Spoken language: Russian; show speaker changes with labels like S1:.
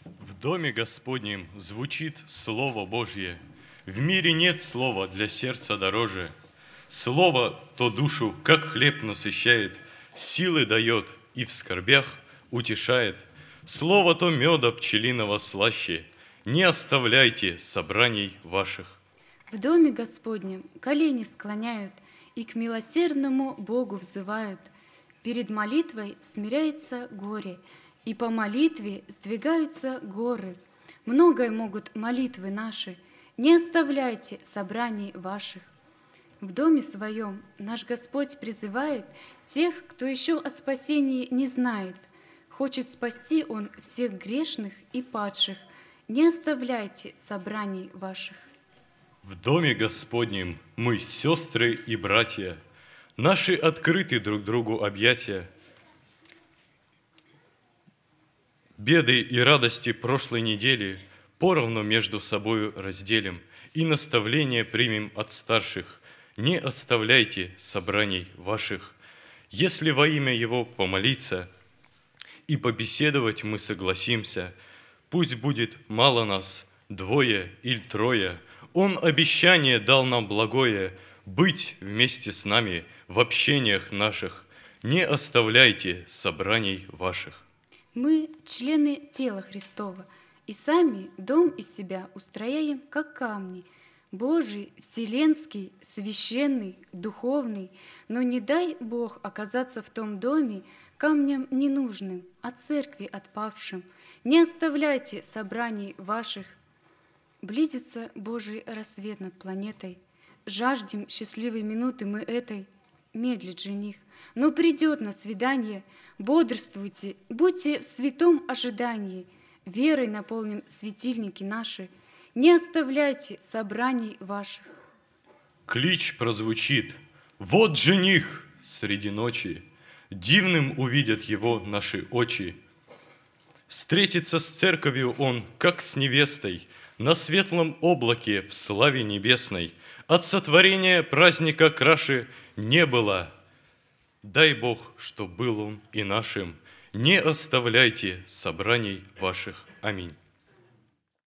S1: В доме Господнем звучит Слово Божье. В мире нет слова для сердца дороже. Слово то душу, как хлеб, насыщает, силы дает и в скорбях утешает. Слово то меда пчелиного слаще. Не оставляйте собраний ваших.
S2: В доме Господнем колени склоняют и к милосердному Богу взывают. Перед молитвой смиряется горе, и по молитве сдвигаются горы. Многое могут молитвы наши, не оставляйте собраний ваших. В доме своем наш Господь призывает тех, кто еще о спасении не знает. Хочет спасти Он всех грешных и падших. Не оставляйте собраний ваших.
S1: В доме Господнем мы, сестры и братья, наши открыты друг другу объятия. Беды и радости прошлой недели поровну между собою разделим и наставления примем от старших. Не оставляйте собраний ваших. Если во имя Его помолиться и побеседовать мы согласимся, пусть будет мало нас, 2 или 3, Он обещание дал нам благое быть вместе с нами в общениях наших. Не оставляйте собраний ваших.
S2: Мы члены тела Христова, и сами дом из себя устрояем, как камни, Божий, вселенский, священный, духовный, но не дай Бог оказаться в том доме камням ненужным, а церкви отпавшим. Не оставляйте собраний ваших. Близится Божий рассвет над планетой. Жаждем счастливой минуты мы этой. Медлит жених, но придет на свидание. Бодрствуйте, будьте в святом ожидании. Верой наполним светильники наши. Не оставляйте собраний ваших.
S1: Клич прозвучит: вот жених среди ночи, дивным увидят его наши очи. Встретится с церковью он, как с невестой, на светлом облаке в славе небесной. От сотворения праздника краше не было. Дай Бог, что был он и нашим. Не оставляйте собраний ваших. Аминь.